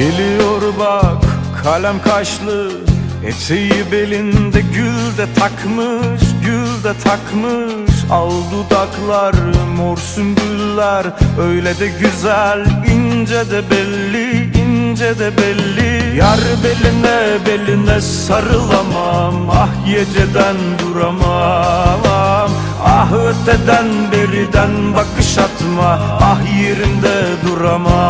Geliyor bak kalem kaşlı, eteği belinde gül de takmış, gül de takmış. Al dudaklar mor sümbüller, öyle de güzel, ince de belli, ince de belli. Yar beline beline sarılamam, ah geceden duramam. Ah öteden beriden bakış atma, ah yerinde duramam.